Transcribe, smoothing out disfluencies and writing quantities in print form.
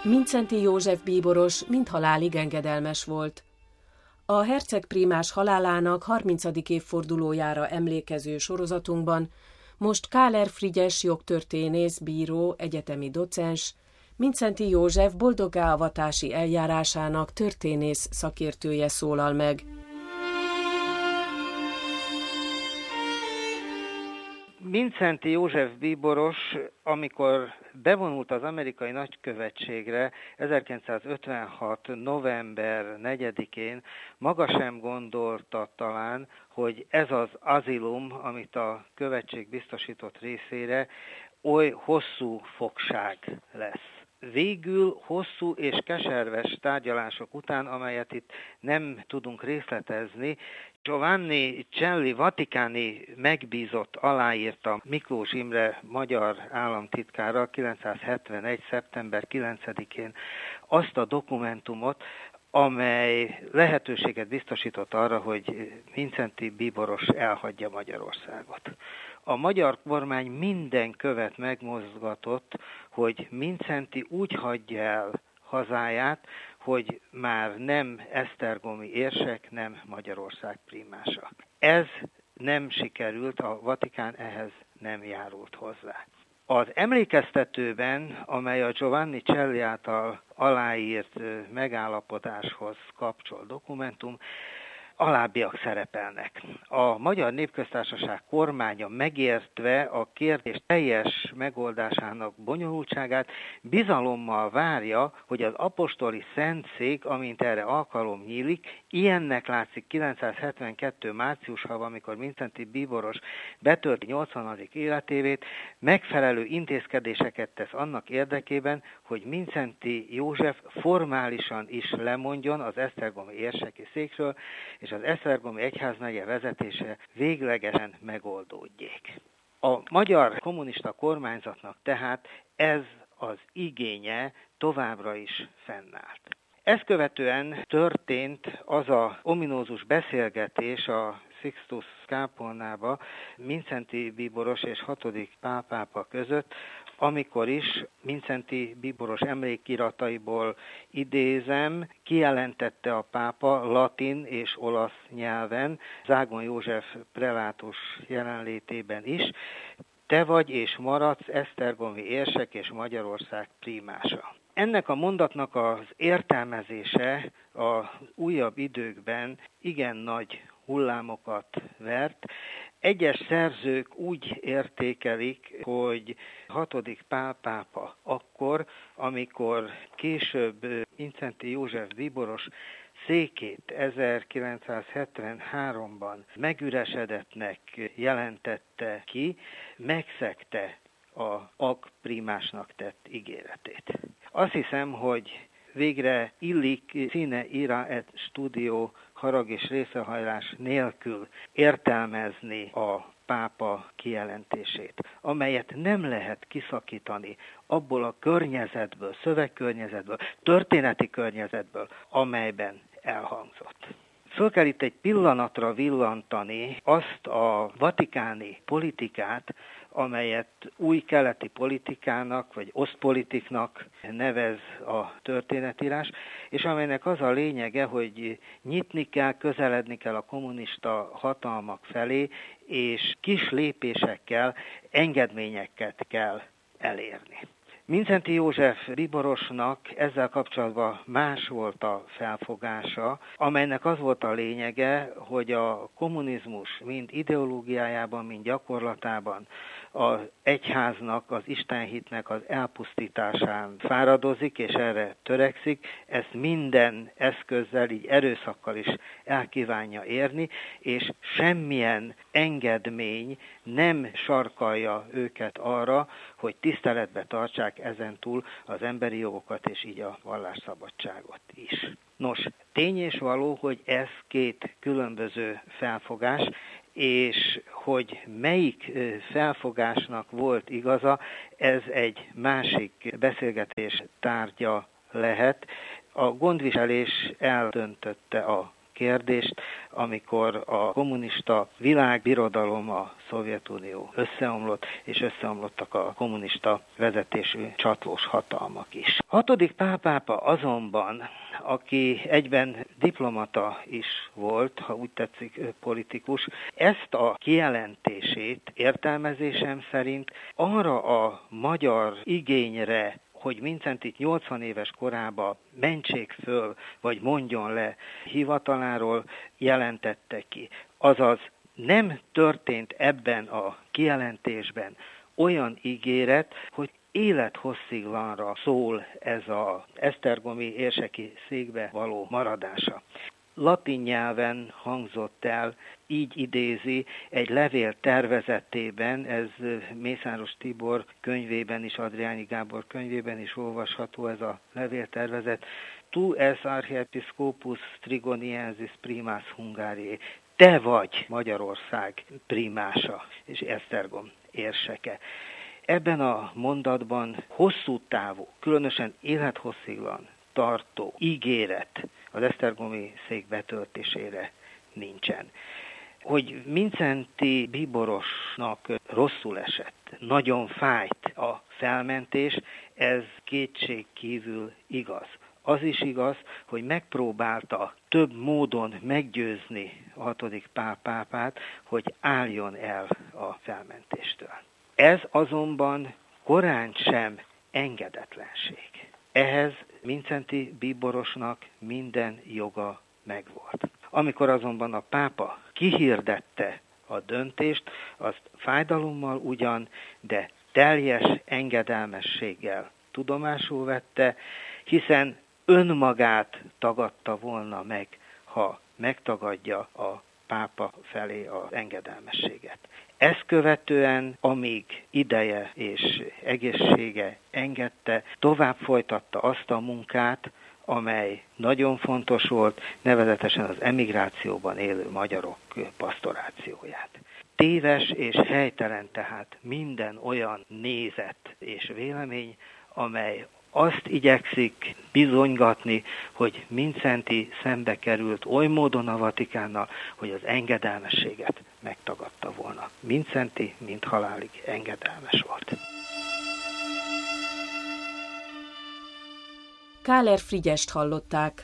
Mindszenty József bíboros mindhalálig engedelmes volt. A hercegprímás halálának 30. évfordulójára emlékező sorozatunkban most Káler Frigyes jogtörténész, bíró, egyetemi docens, Mindszenty József boldoggá avatási eljárásának történész szakértője szólal meg. Mindszenty József bíboros, amikor bevonult az amerikai nagykövetségre 1956. november 4-én, maga sem gondolta talán, hogy ez az azilum, amit a követség biztosított részére, oly hosszú fogság lesz. Végül hosszú és keserves tárgyalások után, amelyet itt nem tudunk részletezni, Giovanni Celli vatikáni megbízott aláírta Miklós Imre magyar államtitkára 971. szeptember 9-én azt a dokumentumot, amely lehetőséget biztosított arra, hogy Mindszenty bíboros elhagyja Magyarországot. A magyar kormány minden követ megmozgatott, hogy Mindszenty úgy hagyja el hazáját, hogy már nem esztergomi érsek, nem Magyarország prímása. Ez nem sikerült, a Vatikán ehhez nem járult hozzá. Az emlékeztetőben, amely a Giovanni Celli által aláírt megállapodáshoz kapcsol dokumentum, alábbiak szerepelnek. A Magyar Népköztársaság kormánya megértve a kérdés teljes megoldásának bonyolultságát, bizalommal várja, hogy az apostoli szentszék, amint erre alkalom nyílik, ilyennek látszik 972. márciusában, amikor Mindszenty bíboros betölti 80. életévét, megfelelő intézkedéseket tesz annak érdekében, hogy Mindszenty József formálisan is lemondjon az esztergomi érseki székről, és az esztergomi egyházmegye vezetése véglegesen megoldódjék. A magyar kommunista kormányzatnak tehát ez az igénye továbbra is fennállt. Ezt követően történt az a ominózus beszélgetés a Sixtus kápolnába Mindszenty bíboros és 6. Pál pápa között, amikor is Mindszenty bíboros emlékirataiból idézem, kijelentette a pápa latin és olasz nyelven, Zágon József prelátus jelenlétében is: te vagy és maradsz esztergomi érsek és Magyarország prímása. Ennek a mondatnak az értelmezése az újabb időkben igen nagy hullámokat vert. Egyes szerzők úgy értékelik, hogy 6. Pál pápa akkor, amikor később Mindszenty József bíboros székét 1973-ban megüresedettnek jelentette ki, megszegte a agprímásnak tett ígéretét. Azt hiszem, hogy végre illik sine ira et studio, harag és részrehajlás nélkül értelmezni a pápa kijelentését, amelyet nem lehet kiszakítani abból a környezetből, szövegkörnyezetből, történeti környezetből, amelyben elhangzott. Föl kell itt egy pillanatra villantani azt a vatikáni politikát, amelyet új keleti politikának, vagy osztpolitiknak nevez a történetírás, és amelynek az a lényege, hogy nyitni kell, közeledni kell a kommunista hatalmak felé, és kis lépésekkel, engedményeket kell elérni. Mindszenty József bíborosnak ezzel kapcsolatban más volt a felfogása, amelynek az volt a lényege, hogy a kommunizmus mind ideológiájában, mind gyakorlatában az egyháznak, az istenhitnek az elpusztításán fáradozik, és erre törekszik, ezt minden eszközzel, így erőszakkal is elkívánja érni, és semmilyen engedmény nem sarkalja őket arra, hogy tiszteletbe tartsák ezentúl az emberi jogokat, és így a vallásszabadságot is. Nos, tény és való, hogy ez két különböző felfogás, és hogy melyik felfogásnak volt igaza, ez egy másik beszélgetés tárgya lehet. A gondviselés eldöntötte a kérdést, amikor a kommunista világbirodalom, a Szovjetunió összeomlott, és összeomlottak a kommunista vezetésű csatlós hatalmak is. Hatodik Pál pápa azonban, aki egyben diplomata is volt, ha úgy tetszik, politikus, ezt a kijelentését értelmezésem szerint arra a magyar igényre, hogy Mincentit 80 éves korában mentsék föl, vagy mondjon le hivataláról, jelentette ki. Azaz nem történt ebben a kijelentésben olyan ígéret, hogy élethossziglanra szól ez az esztergomi érseki székbe való maradása. Latin nyelven hangzott el, így idézi egy levél tervezetében, ez Mészáros Tibor könyvében is, Adriányi Gábor könyvében is olvasható ez a levéltervezet. Tu es archiepiscopus Trigoniensis primas Hungariae. Te vagy Magyarország primása és Esztergom érseke. Ebben a mondatban hosszú távú, különösen élethossziglan tartó ígéret az esztergomi szék betöltésére nincsen. Hogy Mindszenty bíborosnak rosszul esett, nagyon fájt a felmentés, ez kétségkívül igaz. Az is igaz, hogy megpróbálta több módon meggyőzni a 6. Pál pápát, hogy álljon el a felmentéstől. Ez azonban korán sem engedetlenség. Ehhez Mindszenty bíborosnak minden joga megvolt. Amikor azonban a pápa kihirdette a döntést, azt fájdalommal ugyan, de teljes engedelmességgel tudomásul vette, hiszen önmagát tagadta volna meg, ha megtagadja a pápa felé az engedelmességet. Ezt követően, amíg ideje és egészsége engedte, tovább folytatta azt a munkát, amely nagyon fontos volt, nevezetesen az emigrációban élő magyarok pasztorációját. Téves és helytelen tehát minden olyan nézet és vélemény, amely azt igyekszik bizonygatni, hogy Mindszenty szembe került oly módon a Vatikánnal, hogy az engedelmességet megtagadta volna. Mindszenty mind halálig engedelmes volt. Káler Frigyest hallották,